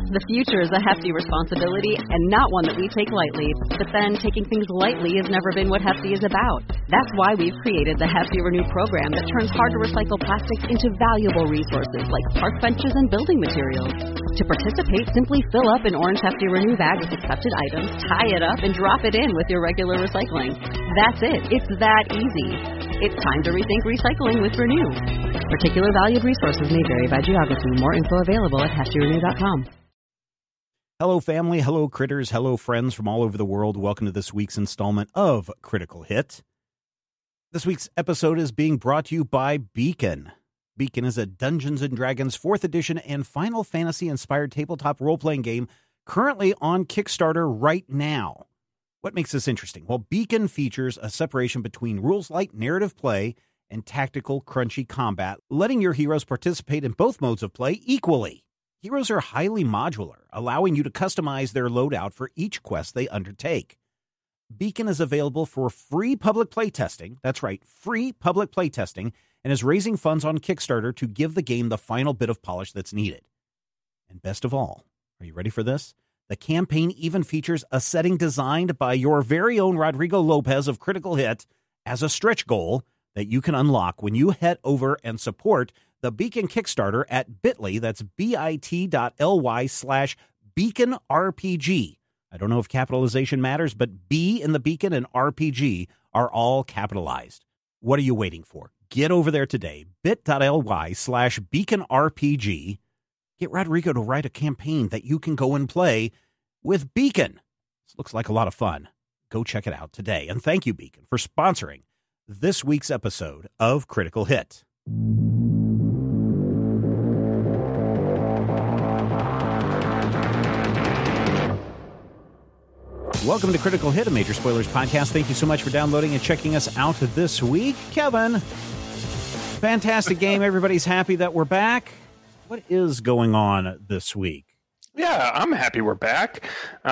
The future is a hefty responsibility and not one that we take lightly. But then taking things lightly has never been what Hefty is about. That's why we've created the Hefty Renew program that turns hard-to-recycle plastics into valuable resources like park benches and building materials. To participate, simply fill up an orange Hefty Renew bag with accepted items, tie it up, and drop it in with your regular recycling. That's it. It's that easy. It's time to rethink recycling with Renew. Particular valued resources may vary by geography. More info available at heftyrenew.com. Hello, family. Hello, critters. Hello, friends from all over the world. Welcome to this week's installment of Critical Hit. This week's episode is being brought to you by Beacon. Beacon is a Dungeons & Dragons 4th edition and Final Fantasy-inspired tabletop role-playing game currently on Kickstarter right now. What makes this interesting? Well, Beacon features a separation between rules-light narrative play and tactical, crunchy combat, letting your heroes participate in both modes of play equally. Heroes are highly modular, allowing you to customize their loadout for each quest they undertake. Beacon is available for free public playtesting. That's right, free public playtesting, and is raising funds on Kickstarter to give the game the final bit of polish that's needed. And best of all, are you ready for this? The campaign even features a setting designed by your very own Rodrigo Lopez of Critical Hit as a stretch goal that you can unlock when you head over and support the Beacon Kickstarter at bit.ly, that's bit.ly/BeaconRPG. I don't know if capitalization matters, but B in the Beacon and RPG are all capitalized. What are you waiting for? Get over there today, bit.ly/BeaconRPG. Get Rodrigo to write a campaign that you can go and play with Beacon. This looks like a lot of fun. Go check it out today. And thank you, Beacon, for sponsoring this week's episode of Critical Hit. Welcome to Critical Hit, a Major Spoilers podcast. Thank you so much for downloading and checking us out this week. Kevin, fantastic game. Everybody's happy that we're back. What is going on this week? Yeah, I'm happy we're back.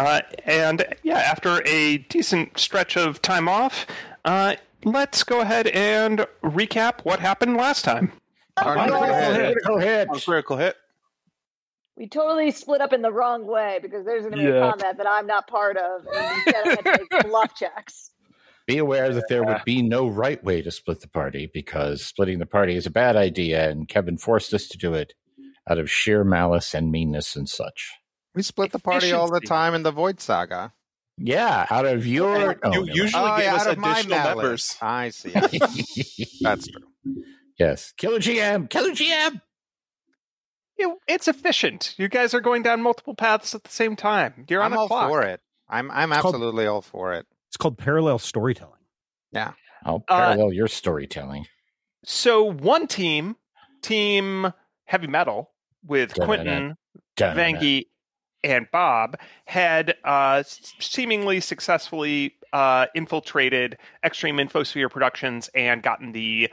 After a decent stretch of time off, let's go ahead and recap what happened last time. Critical Hit. We totally split up in the wrong way because there's going to be a combat that I'm not part of, and instead I had to make bluff checks. Be aware that there would be no right way to split the party because splitting the party is a bad idea, and Kevin forced us to do it out of sheer malice and meanness and such. We split the party all the time in the Void Saga. Yeah, out of your... You usually give us additional members. I see. That's true. Yes. Killer GM! Killer GM! It's efficient. You guys are going down multiple paths at the same time. You're on a clock. I'm all for it. I'm absolutely all for it. It's called parallel storytelling. Yeah. I'll parallel your storytelling. So one team Heavy Metal, with Quentin, Vangie, and Bob, had seemingly successfully infiltrated Extreme Infosphere Productions and gotten the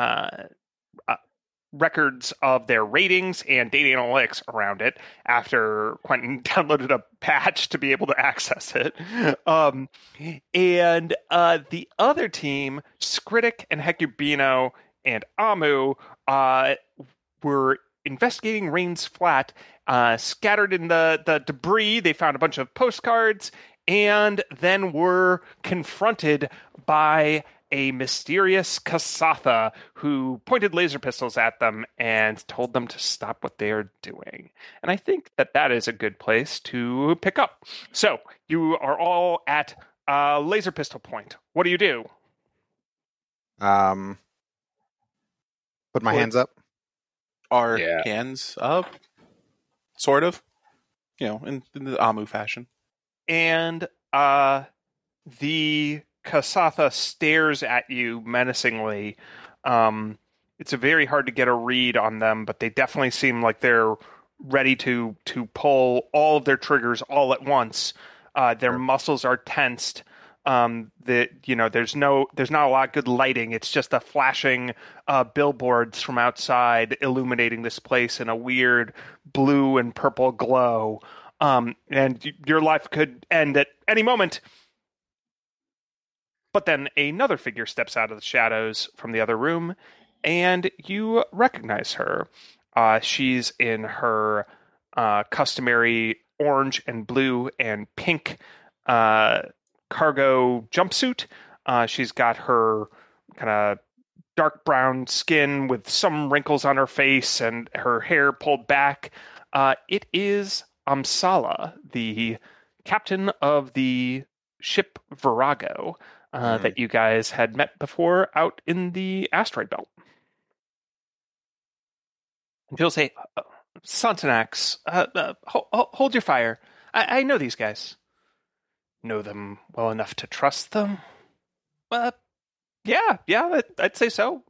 records of their ratings and data analytics around it after Quentin downloaded a patch to be able to access it. And the other team, Skritic and Hecubino and Amu, were investigating Rain's Flat. Scattered in the debris, they found a bunch of postcards and then were confronted by a mysterious Kasatha who pointed laser pistols at them and told them to stop what they are doing. And I think that is a good place to pick up. So you are all at laser pistol point. What do you do? Put my hands up. Our hands up, sort of, in the Amu fashion. And the Kasatha stares at you menacingly. It's very hard to get a read on them, but they definitely seem like they're ready to pull all of their triggers all at once. Their muscles are tensed. There's not a lot of good lighting. It's just the flashing billboards from outside illuminating this place in a weird blue and purple glow. And your life could end at any moment. But then another figure steps out of the shadows from the other room, and you recognize her. She's in her customary orange and blue and pink cargo jumpsuit. She's got her kind of dark brown skin with some wrinkles on her face and her hair pulled back. It is Amsala, the captain of the ship Virago that you guys had met before out in the asteroid belt. And she'll say, Sontonax, hold your fire. I know these guys. Know them well enough to trust them? Yeah, I'd say so.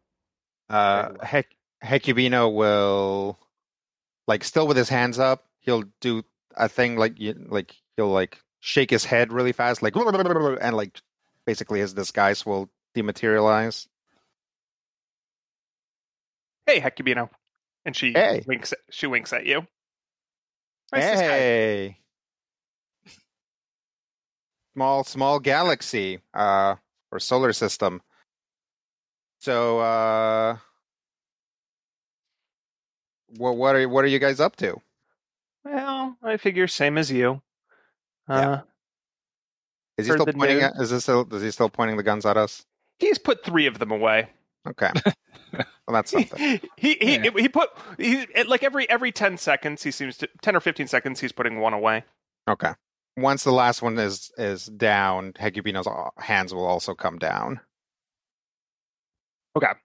Hecubino will, like, still with his hands up, he'll do a thing he'll shake his head really fast, like, and like basically his disguise will dematerialize. Hey, Hecubino. And she winks at you. Nice hey. Small galaxy, or solar system. So, what are you guys up to? Well, I figure same as you. Is he still pointing at? Is he still pointing the guns at us? He's put 3 of them away. Okay. Well, that's something. He put like every 10 seconds he seems to 10 or 15 seconds he's putting one away. Okay. Once the last one is down, Hecubino's hands will also come down. Okay.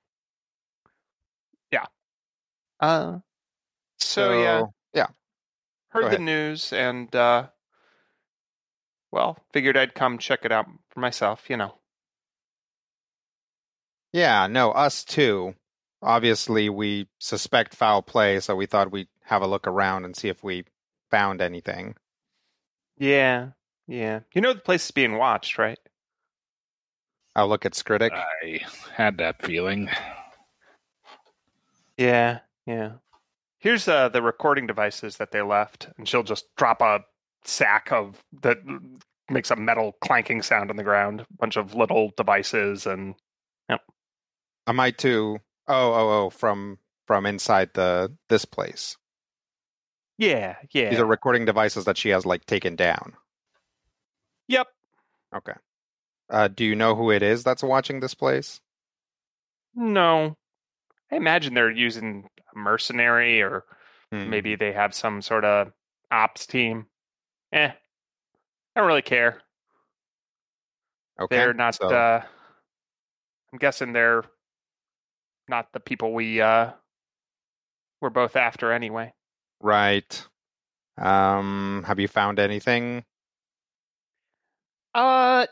Yeah. So yeah. Heard the news and figured I'd come check it out for myself, Yeah, no, us too. Obviously, we suspect foul play, so we thought we'd have a look around and see if we found anything. Yeah. You know the place is being watched, right? I'll look at Skritic. I had that feeling. Yeah. Here's the recording devices that they left, and she'll just drop a sack of that makes a metal clanking sound on the ground. A bunch of little devices, and I might too. From inside this place. Yeah. These are recording devices that she has taken down. Yep. Okay. Do you know who it is that's watching this place? No. I imagine they're using a mercenary, or maybe they have some sort of ops team. I don't really care. Okay. They're not. I'm guessing they're not the people we're both after anyway. Right. Have you found anything? I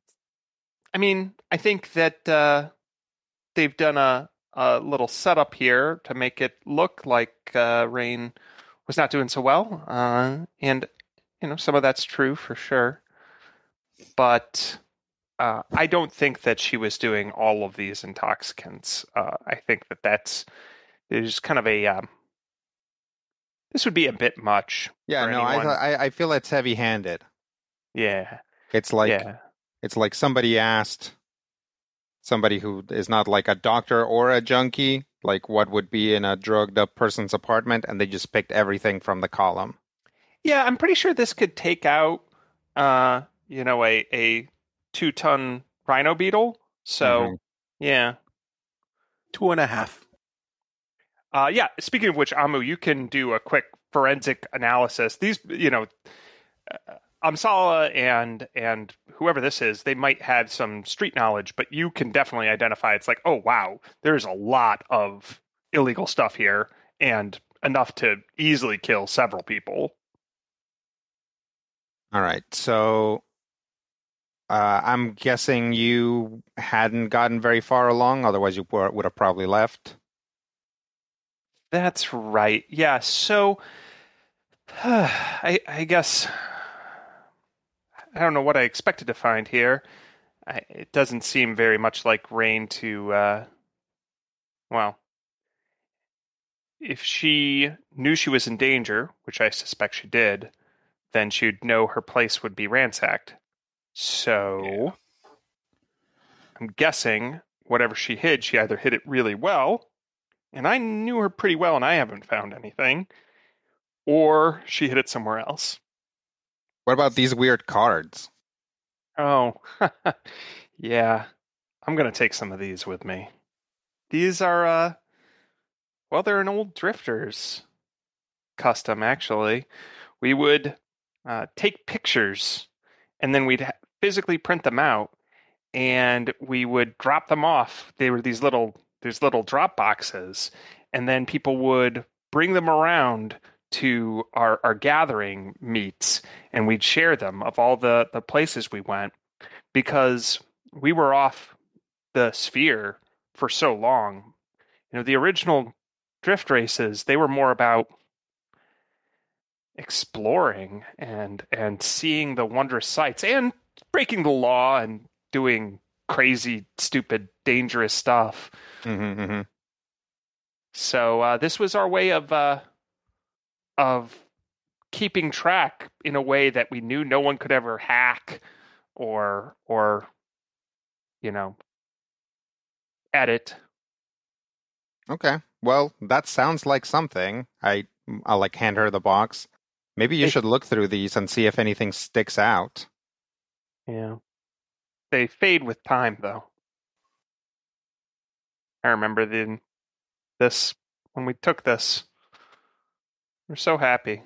think that they've done a little setup here to make it look like Rain was not doing so well, and some of that's true for sure. But I don't think that she was doing all of these intoxicants. I think there's kind of a this would be a bit much. Yeah, no, I feel it's heavy-handed. Yeah, it's like somebody asked somebody who is not like a doctor or a junkie, like what would be in a drugged up person's apartment, and they just picked everything from the column. Yeah, I'm pretty sure this could take out, a 2-ton rhino beetle. So, yeah. 2.5. Yeah. Speaking of which, Amu, you can do a quick forensic analysis. These, Amsala and whoever this is, they might have some street knowledge, but you can definitely identify. It's like, oh wow, there's a lot of illegal stuff here, and enough to easily kill several people. All right, so I'm guessing you hadn't gotten very far along, otherwise you would have probably left. That's right. Yeah, so I guess I don't know what I expected to find here. It doesn't seem very much like Rain to, if she knew she was in danger, which I suspect she did, then she'd know her place would be ransacked. So, I'm guessing whatever she hid, she either hid it really well, and I knew her pretty well and I haven't found anything, or she hid it somewhere else. What about these weird cards? Oh, yeah. I'm going to take some of these with me. These are, well, they're an old Drifters custom, actually. We would take pictures, and then we'd physically print them out, and we would drop them off. They were these little drop boxes, and then people would bring them around to our gathering meets, and we'd share them of all the places we went, because we were off the sphere for so long. The original drift races, they were more about exploring and seeing the wondrous sights and breaking the law and doing crazy, stupid, dangerous stuff. Mm-hmm, mm-hmm. So this was our way of keeping track in a way that we knew no one could ever hack or edit. Okay. Well, that sounds like something. I'll like hand her the box. Maybe you should look through these and see if anything sticks out. Yeah. They fade with time, though. I remember this when we took this. We're so happy.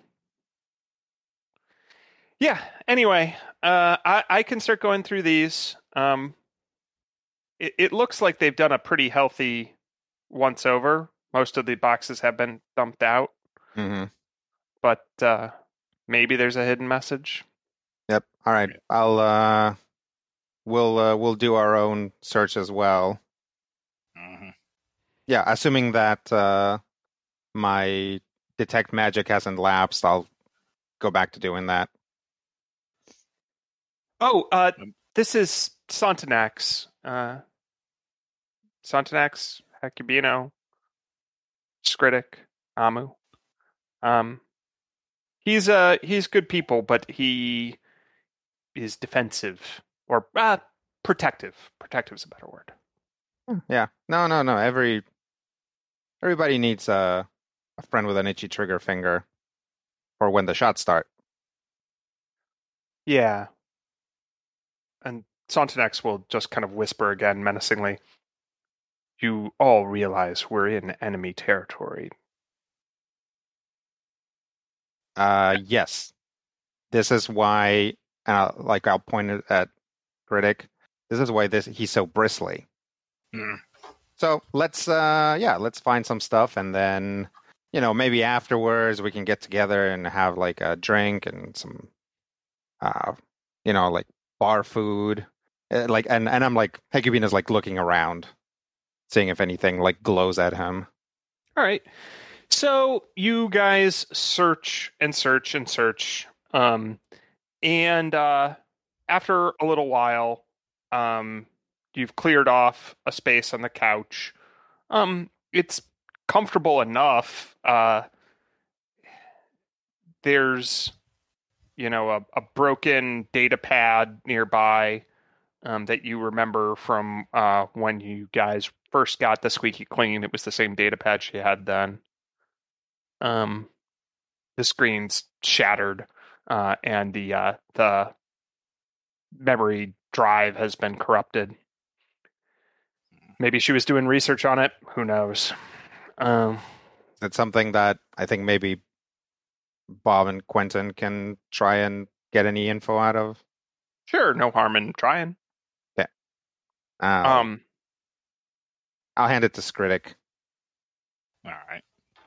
Yeah. Anyway, I can start going through these. It looks like they've done a pretty healthy once over. Most of the boxes have been dumped out. Mm-hmm. But maybe there's a hidden message. Yep. All right. We'll do our own search as well. Mm-hmm. Yeah, assuming that my detect magic hasn't lapsed, I'll go back to doing that. Oh, this is Sontinax. Sontinax, Hecubino, Skritic, Amu. He's good people, but he is defensive or protective. Protective is a better word. Yeah. No. Everybody needs a friend with an itchy trigger finger for when the shots start. Yeah. And Sontinax will just kind of whisper again menacingly. You all realize we're in enemy territory. Yes. This is why, I'll point it at Critic. This is why he's so bristly. Mm. So let's find some stuff, and then, maybe afterwards we can get together and have like a drink and some, like bar food. And I'm like, Hecubina's like looking around, seeing if anything like glows at him. All right. So you guys search and search and search. And after a little while, you've cleared off a space on the couch. It's comfortable enough. There's, a broken data pad nearby that you remember from when you guys first got the Squeaky Clean. It was the same data pad she had then. The screen's shattered, and the memory drive has been corrupted. Maybe she was doing research on it. Who knows? It's something that I think maybe Bob and Quentin can try and get any info out of. Sure, no harm in trying. Yeah. I'll hand it to Skritic. All right.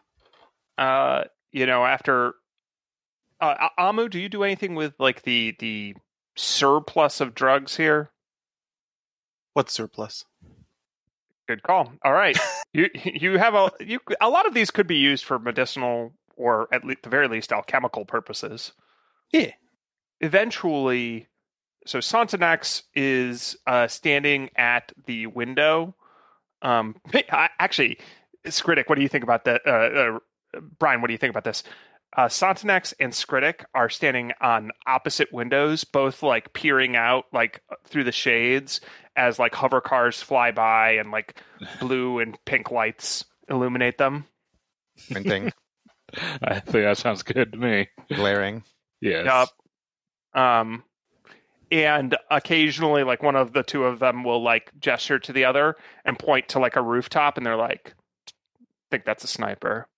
After Amu, do you do anything with like the surplus of drugs here? What surplus? Good call. All right, you have a lot of these could be used for medicinal or at the very least alchemical purposes. Yeah. Eventually, so Sontinax is standing at the window. Actually, Skritic, what do you think about that? Brian, what do you think about this? Sontinax and Skritic are standing on opposite windows, both like peering out like through the shades as like hover cars fly by and like blue and pink lights illuminate them. Printing. I think that sounds good to me. Glaring. Yes. Yup. And occasionally, like, one of the two of them will, like, gesture to the other and point to, like, a rooftop, and they're like, think that's a sniper.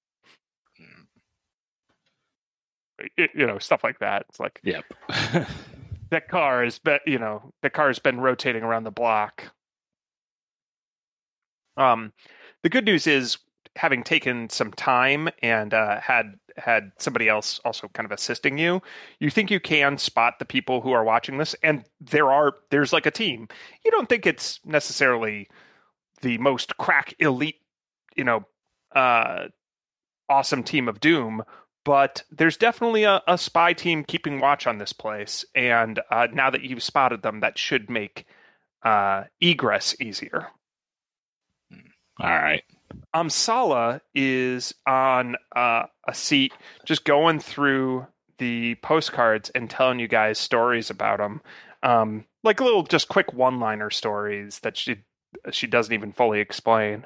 Stuff like that. It's like, Yep. that car the car's been rotating around the block. The good news is, having taken some time and had somebody else also kind of assisting you, you think you can spot the people who are watching this, and there's like a team. You don't think it's necessarily the most crack elite, awesome team of doom, but there's definitely a spy team keeping watch on this place, and now that you've spotted them, that should make egress easier. All right. Amsala is on a seat, just going through the postcards and telling you guys stories about them, like little, just quick one-liner stories that she doesn't even fully explain.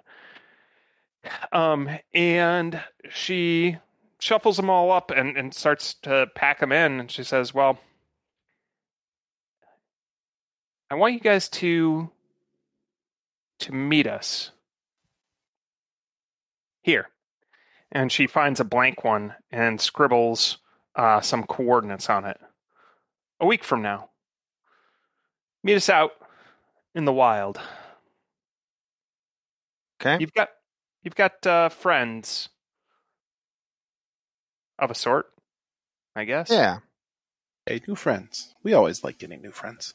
And she shuffles them all up and starts to pack them in, and she says, "Well, I want you guys to meet us here." And she finds a blank one and scribbles some coordinates on it. "A week from now. Meet us out in the wild." Okay. You've got friends of a sort, I guess. Yeah. Hey, new friends. We always like getting new friends.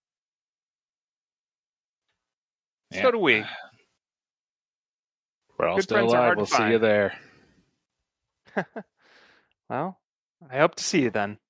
So do we. We're all Good still friends are alive. hard to We'll see find. you there. Well, I hope to see you then.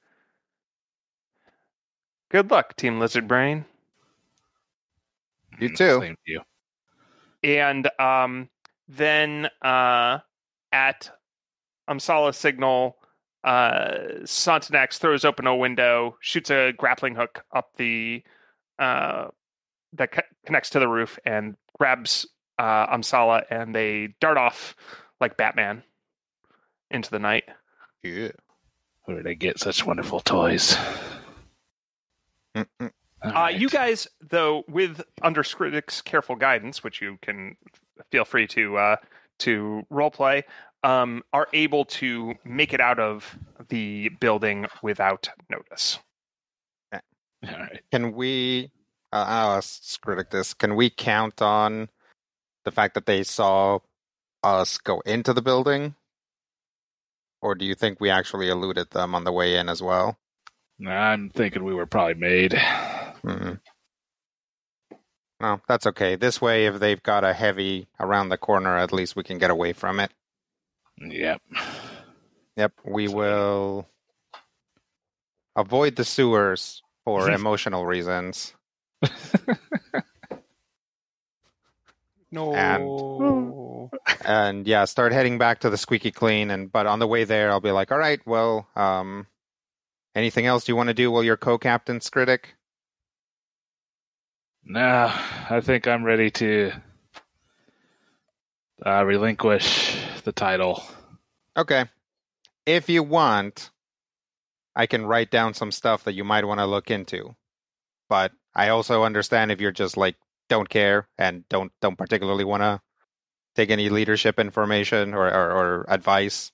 Good luck, Team Lizard Brain. You too. Same to you. And then at Amsala's signal, Sontenax throws open a window, shoots a grappling hook up the that connects to the roof, and grabs Amsala, and they dart off like Batman into the night. Yeah. Where did I get such wonderful toys? Mm-mm. All right. You guys, though, with under Skritic's careful guidance, which you can feel free to roleplay, are able to make it out of the building without notice. All right. Can we? I'll ask Skritic this. Can we count on the fact that they saw us go into the building, or do you think we actually eluded them on the way in as well? I'm thinking we were probably made. Mm-mm. No, that's okay. This way, if they've got a heavy around the corner, at least we can get away from it. Yep. Yep, we will avoid the sewers for emotional reasons. No. And yeah, start heading back to the Squeaky Clean. But on the way there, I'll be like, all right, well, anything else you want to do while you're co-captain, Skritic? No, I think I'm ready to relinquish the title. Okay. If you want, I can write down some stuff that you might want to look into. But I also understand if you're just like, don't care and don't particularly want to take any leadership information or advice.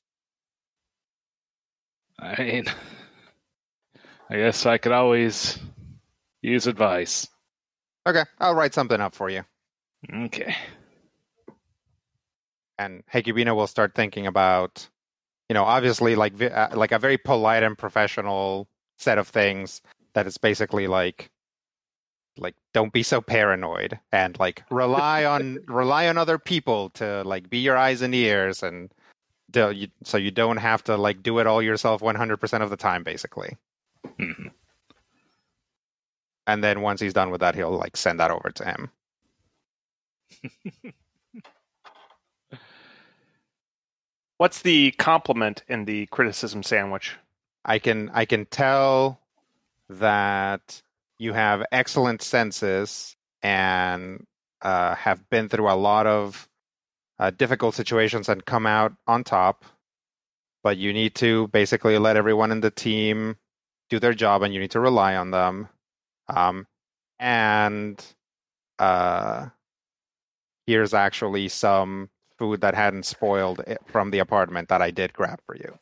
I mean, I guess I could always use advice. Okay, I'll write something up for you. Okay. And Hekubina will start thinking about, obviously like a very polite and professional set of things that is basically like don't be so paranoid and like rely on other people to like be your eyes and ears, and so you don't have to like do it all yourself 100% of the time, basically. Mm-hmm. And then once he's done with that, he'll like send that over to him. What's the compliment in the criticism sandwich? I can tell that you have excellent senses and have been through a lot of difficult situations and come out on top. but you need to basically let everyone in the team do their job, and you need to rely on them. And here's actually some food that hadn't spoiled from the apartment that I did grab for you.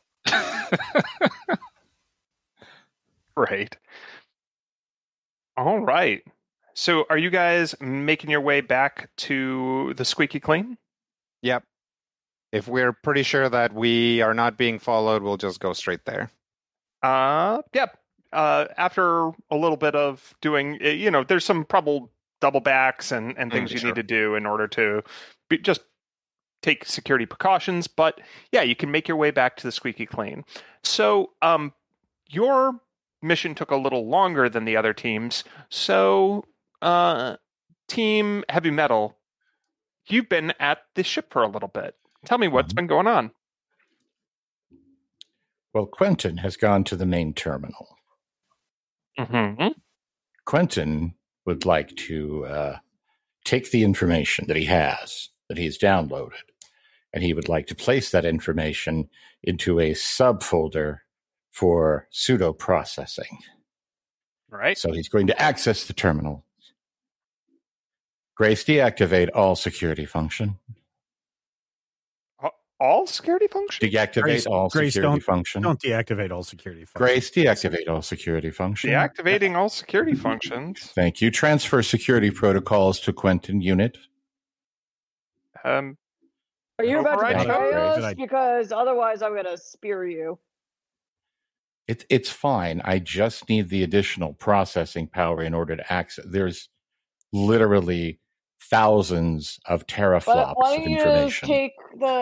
Right. All right. So are you guys making your way back to the Squeaky Clean? Yep. If we're pretty sure that we are not being followed, we'll just go straight there. Yep. After a little bit of doing, there's some probable double backs and things you need to do in order to just take security precautions. But yeah, you can make your way back to the Squeaky Clean. So your mission took a little longer than the other teams. So Team Heavy Metal, you've been at the ship for a little bit. Tell me what's been going on. Well, Quentin has gone to the main terminal. Mm-hmm. Quentin would like to take the information that he's downloaded, and he would like to place that information into a subfolder for pseudo processing. Right. So he's going to access the terminal. Grace, deactivate all security function. All security functions? Deactivate all security function. Don't deactivate all security functions. Grace, deactivate all security function. Deactivating all security functions. Thank you. Transfer security protocols to Quentin unit. Are you about to override betray code? us? Because otherwise I'm going to spear you. It's fine. I just need the additional processing power in order to access. There's literally thousands of teraflops Why of don't you information. take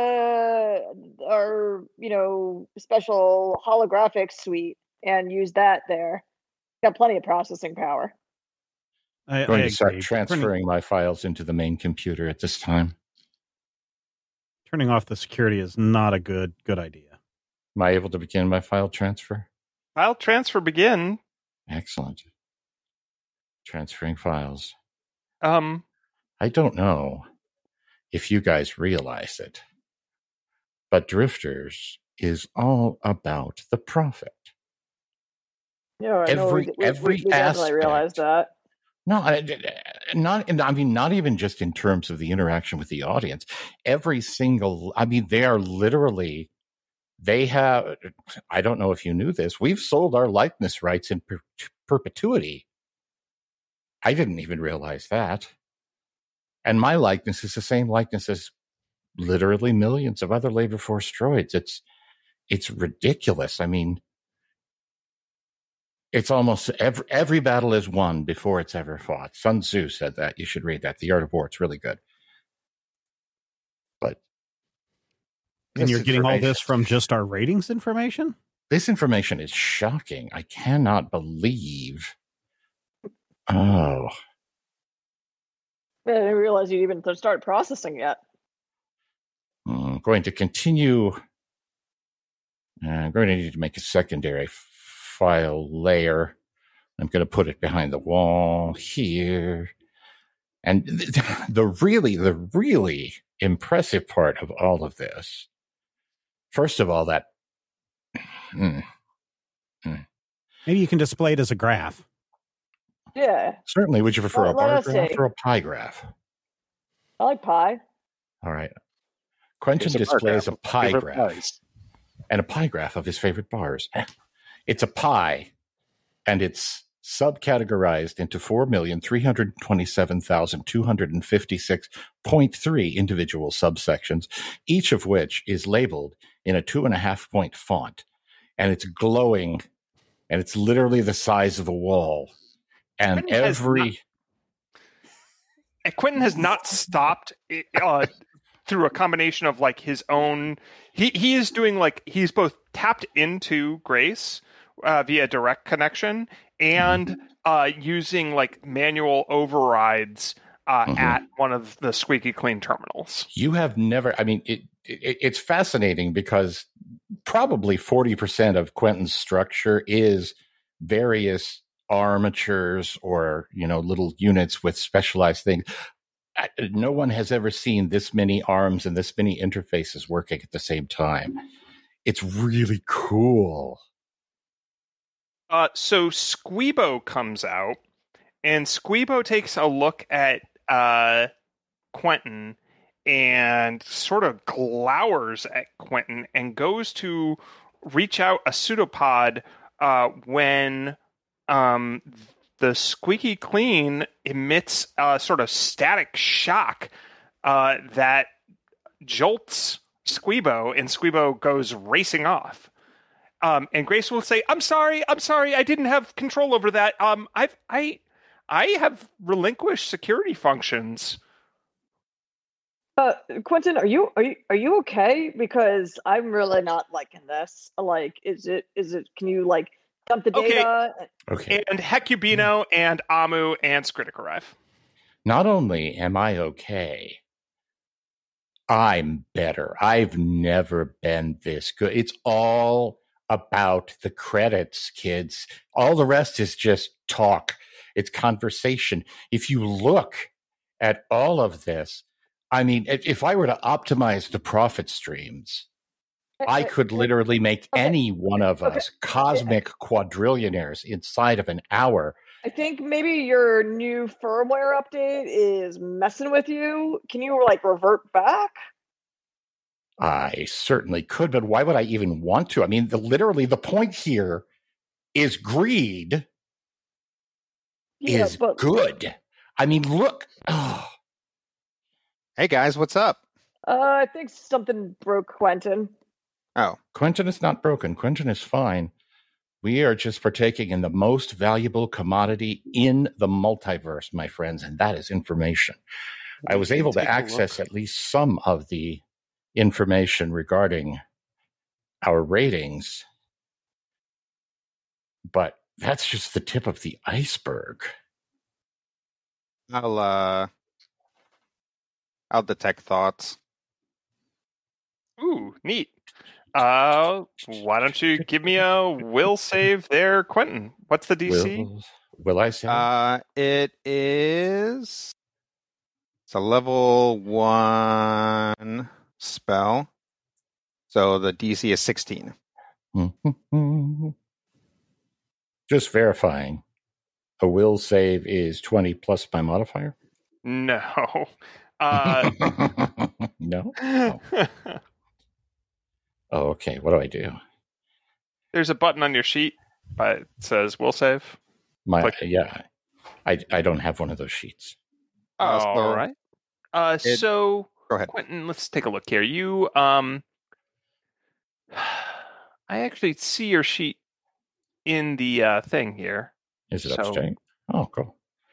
our special holographic suite and use that there? Got plenty of processing power. I'm going to start transferring my files into the main computer at this time. Turning off the security is not a good idea. Am I able to begin my file transfer? File transfer begin. Excellent. Transferring files. I don't know if you guys realize it, but Drifters is all about the profit. Yeah, every we aspect. definitely realize that. No, not even just in terms of the interaction with the audience. Every single, they are literally, they have, I don't know if you knew this, we've sold our likeness rights in perpetuity. I didn't even realize that. And my likeness is the same likeness as literally millions of other Labor Force droids. It's ridiculous. It's almost every battle is won before it's ever fought. Sun Tzu said that. You should read that. The Art of War. It's really good. But and you're getting all this from just our ratings information? This information is shocking. I cannot believe. Oh. I didn't realize you'd even start processing yet. I'm going to continue. I'm going to need to make a secondary file layer. I'm going to put it behind the wall here. And the really impressive part of all of this, first of all, that maybe you can display it as a graph. Yeah. Certainly. Would you prefer a bar graph or a pie graph? I like pie. All right. Quentin displays a pie graph and a pie graph of his favorite bars. It's a pie, and it's subcategorized into 4,327,256.3 individual subsections, each of which is labeled in a 2.5-point font. And it's glowing, and it's literally the size of a wall. And Quentin has not stopped through a combination of his own. He is doing he's both tapped into Grace via direct connection and using manual overrides at one of the Squeaky Clean terminals. You have never. It's fascinating because probably 40% of Quentin's structure is various armatures or little units with specialized things. No one has ever seen this many arms and this many interfaces working at the same time. It's really cool. So Squeebo comes out, and Squeebo takes a look at Quentin and sort of glowers at Quentin and goes to reach out a pseudopod when the Squeaky Clean emits a sort of static shock that jolts Squeebo, and Squeebo goes racing off. And Grace will say, I'm sorry, I didn't have control over that. I have relinquished security functions. Quentin, are you okay? Because I'm really not liking this. Like, is it? Can you like dump the data? Okay. And Hecubino and Amu and Skritic arrive. Not only am I okay, I'm better. I've never been this good. It's all about the credits, kids. All the rest is just talk. It's conversation. If you look at all of this, I mean, if I were to optimize the profit streams, I could literally make any one of us cosmic quadrillionaires inside of an hour. I think maybe your new firmware update is messing with you. Can you like revert back? I certainly could, but why would I even want to? I mean, literally the point here is greed is good. I mean, look. Oh. Hey guys, what's up? I think something broke Quentin. Oh. Quentin is not broken. Quentin is fine. We are just partaking in the most valuable commodity in the multiverse, my friends, and that is information. I was able to access at least some of the information regarding our ratings, but that's just the tip of the iceberg. I'll detect thoughts. Ooh, neat. Why don't you give me a will save there, Quentin? What's the DC? Will I save? It's a level 1 spell. So the DC is 16. Just verifying. A will save is 20 plus my modifier? No. No? Oh. Oh, okay. What do I do? There's a button on your sheet, but it says will save. Yeah. I don't have one of those sheets. All right. So go ahead. Quentin, let's take a look here. You I actually see your sheet in the thing here. Is it upstairs? Oh, cool.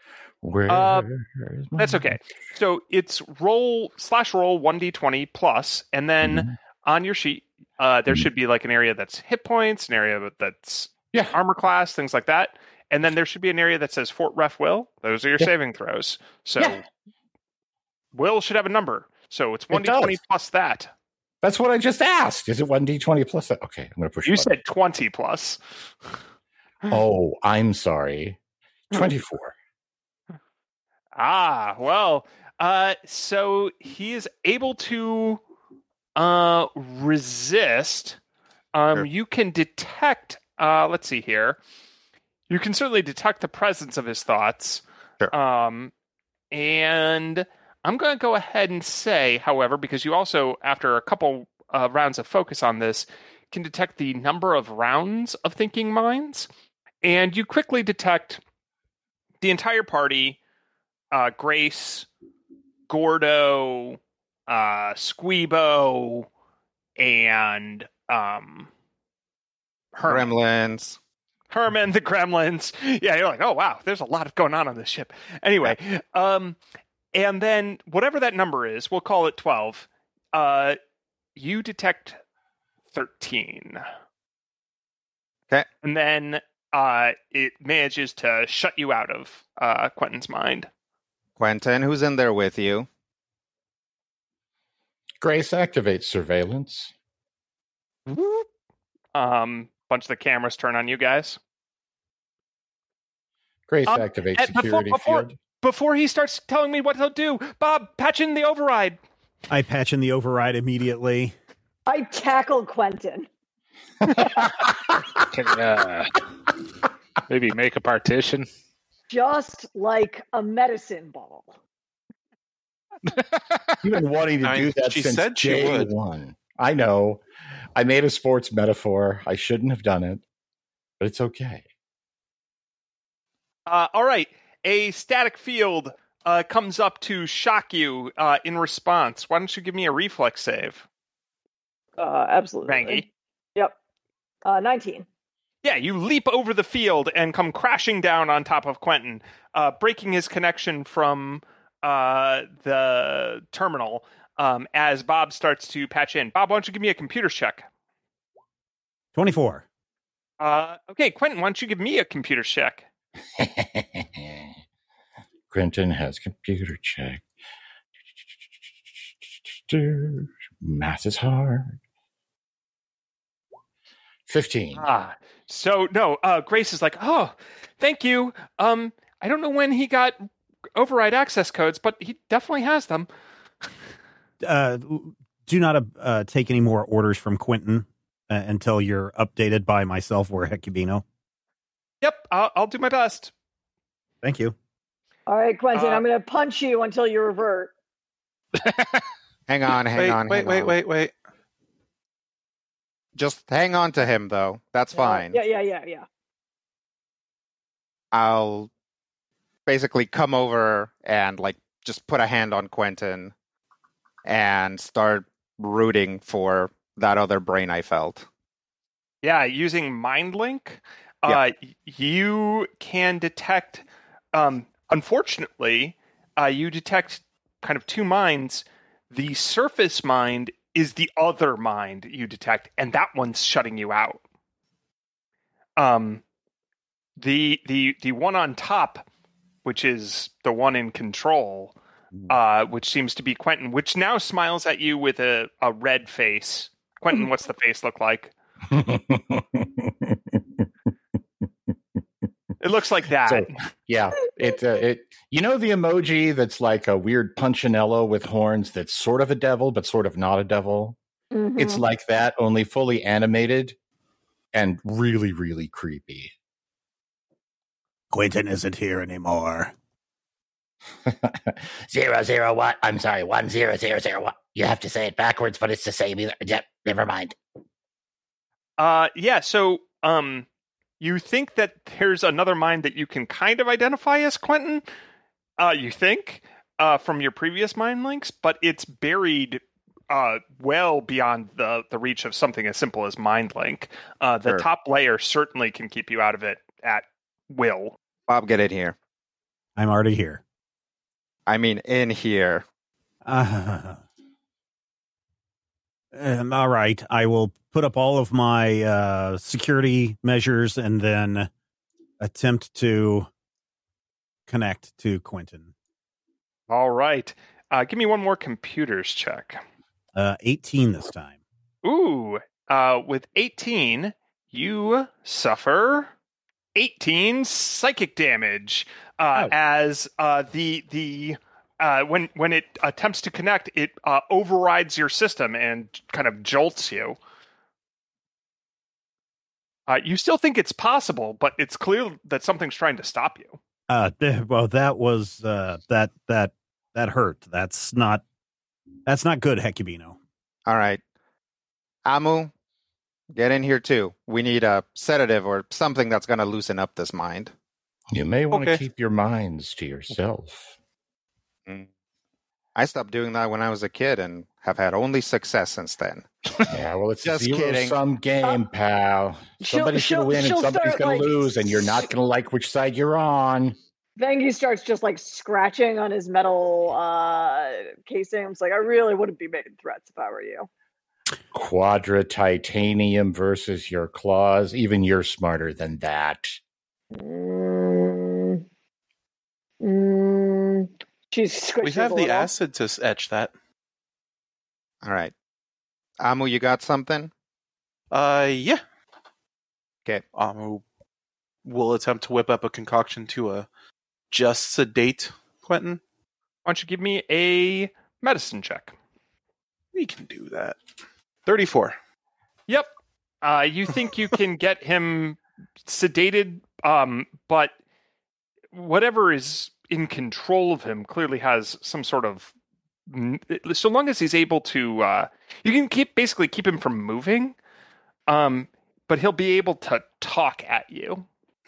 That's okay. So it's roll 1d20 plus, and then on your sheet there should be like an area that's hit points, an area that's armor class, things like that, and then there should be an area that says Fort Ref Will. Those are your saving throws. So Will should have a number. So it's 1d20 plus that. That's what I just asked. Is it 1d20 plus that? Okay, I'm going to push. You said 20 plus. Oh, I'm sorry. 24. Well, so he is able to resist. Sure. You can detect, let's see here. You can certainly detect the presence of his thoughts. Sure. And I'm going to go ahead and say, however, because you also, after a couple rounds of focus on this, can detect the number of rounds of Thinking Minds. And you quickly detect the entire party, Grace, Gordo, Squeebo, and Herman. Gremlins. Herman, the Gremlins. Yeah, you're like, oh, wow, there's a lot going on this ship. Anyway, and then whatever that number is, we'll call it 12. You detect 13. Okay. And then it manages to shut you out of Quentin's mind. Quentin, who's in there with you? Grace activates surveillance. Bunch of the cameras turn on you guys. Grace activates security field. Before he starts telling me what he'll do, Bob, patch in the override. I patch in the override immediately. I tackle Quentin. Can maybe make a partition? Just like a medicine ball. You've been wanting to do that she since said she day would. one. I know. I made a sports metaphor. I shouldn't have done it, but it's okay. All right. A static field comes up to shock you in response. Why don't you give me a reflex save? Absolutely. Rangy. Yep. 19. Yeah, you leap over the field and come crashing down on top of Quentin, breaking his connection from the terminal as Bob starts to patch in. Bob, why don't you give me a computer check? 24. Okay, Quentin, why don't you give me a computer check? Quentin has computer check. Math is hard. 15. So no, Grace is like, oh, thank you. I don't know when he got override access codes, but he definitely has them. Do not take any more orders from Quentin until you're updated by myself or Hecubino. Yep, I'll do my best. Thank you. All right, Quentin, I'm going to punch you until you revert. Hang on. Wait. Just hang on to him, though. That's fine. Yeah. I'll basically come over and just put a hand on Quentin and start rooting for that other brain I felt. Yeah, using MindLink, you can detect. Unfortunately, you detect kind of two minds. The surface mind is the other mind you detect, and that one's shutting you out. The one on top, which is the one in control, which seems to be Quentin, which now smiles at you with a red face. Quentin, what's the face look like? It looks like that. So, yeah, it. You know the emoji that's like a weird punchinello with horns that's sort of a devil but sort of not a devil? Mm-hmm. It's like that, only fully animated and really, really creepy. Quentin isn't here anymore. 001. I'm sorry, 10001. You have to say it backwards, but it's the same either. Yeah, never mind. So you think that there's another mind that you can kind of identify as Quentin? You think from your previous mind links, but it's buried well beyond the reach of something as simple as MindLink. The top layer certainly can keep you out of it at will. Bob, get in here. I'm already here. I mean, in here. All right. I will put up all of my security measures and then attempt to connect to Quentin. All right. Give me one more computers check. 18 this time. Ooh. With 18, you suffer 18 psychic damage as when it attempts to connect, it overrides your system and kind of jolts you. You still think it's possible, but it's clear that something's trying to stop you. Well, that was that hurt. That's not good, Hecubino. All right. Amu, get in here too. We need a sedative or something that's going to loosen up this mind. You may want to keep your minds to yourself. I stopped doing that when I was a kid and have had only success since then. Yeah, well, it's Just a kidding. zero-sum game, pal. Somebody's going to win and somebody's going to lose, and you're not going to like which side you're on. Vengi starts just scratching on his metal casing. I'm I really wouldn't be making threats if I were you. Quadra titanium versus your claws. Even you're smarter than that. She's squishy. We have the acid to etch that. All right. Amu, you got something? Yeah. Okay. Amu will attempt to whip up a concoction to just sedate Quentin. Why don't you give me a medicine check? We can do that. 34. Yep. You think you can get him sedated, but whatever is in control of him clearly has some sort of. So long as he's able to, you can basically keep him from moving, but he'll be able to talk at you.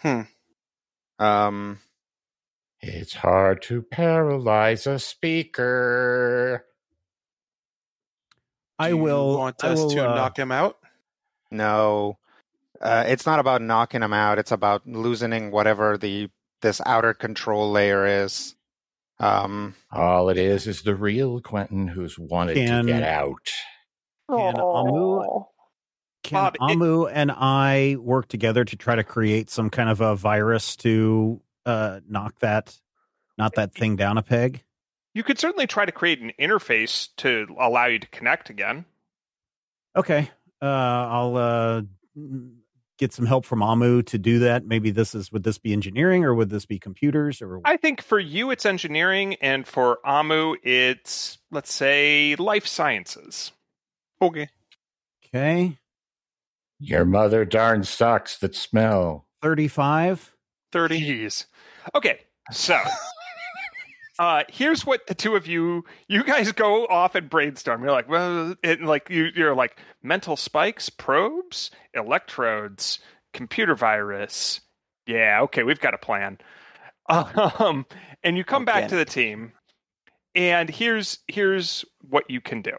It's hard to paralyze a speaker. Do you want us to knock him out? No. It's not about knocking him out. It's about loosening whatever this outer control layer is. All it is the real Quentin who's wanted to get out. Can Amu and I work together to try to create some kind of a virus to knock that thing down a peg? You could certainly try to create an interface to allow you to connect again. Okay. I'll get some help from Amu to do that. Maybe would this be engineering or would this be computers? Or I think for you it's engineering, and for Amu it's, let's say, life sciences. Okay. Okay. Your mother darn socks that smell. 35. 30. Jeez. Okay, so here's what the two of you guys go off and brainstorm. You're like, well, you're like mental spikes, probes, electrodes, computer virus. Yeah, okay, we've got a plan. And you come back to the team, and here's what you can do.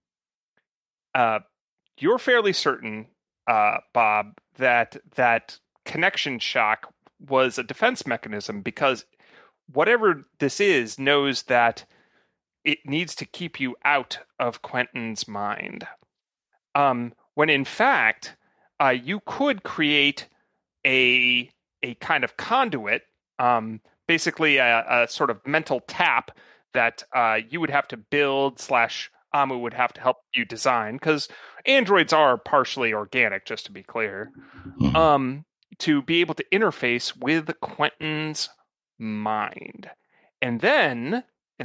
You're fairly certain, Bob, that connection shock was a defense mechanism because whatever this is knows that it needs to keep you out of Quentin's mind. When in fact, you could create a kind of conduit, basically a sort of mental tap that you would have to build / Amu would have to help you design, because androids are partially organic, just to be clear, to be able to interface with Quentin's mind. And then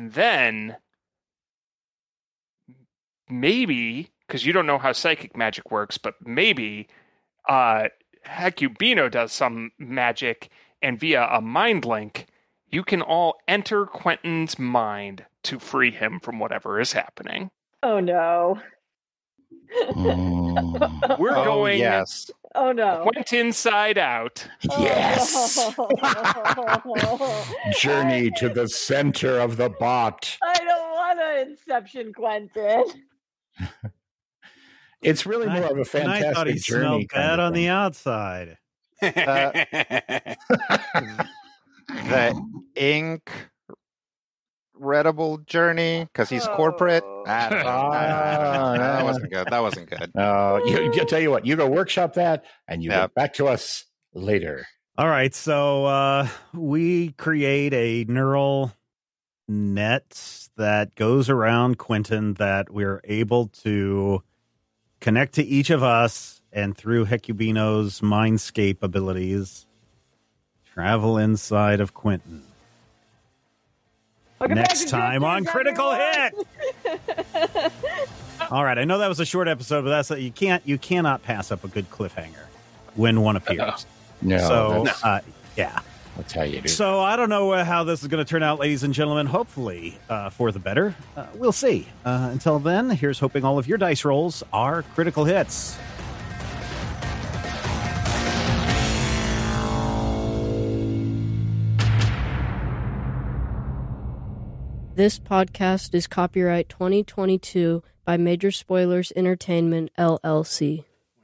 maybe, because you don't know how psychic magic works, but maybe Hecubino does some magic, and via a mind link, you can all enter Quentin's mind to free him from whatever is happening. Oh no. We're going. Yes. Oh no. Quentin side out. Yes. Oh. Journey to the center of the bot. I don't want an Inception, Quentin. It's really more of a fantastic I thought he journey. smelled bad on the outside. The ink readable journey because he's corporate. That wasn't good. That wasn't good. You tell you what, you go workshop that, and you get back to us later. All right, so we create a neural net that goes around Quentin that we're able to connect to each of us, and through Hecubino's mindscape abilities, travel inside of Quentin. Next time on Critical Hit. All right, I know that was a short episode, but you cannot pass up a good cliffhanger when one appears. No. Yeah. That's how you do. So I don't know how this is going to turn out, ladies and gentlemen. Hopefully for the better. We'll see. Until then, here's hoping all of your dice rolls are critical hits. This podcast is copyright 2022 by Major Spoilers Entertainment, LLC.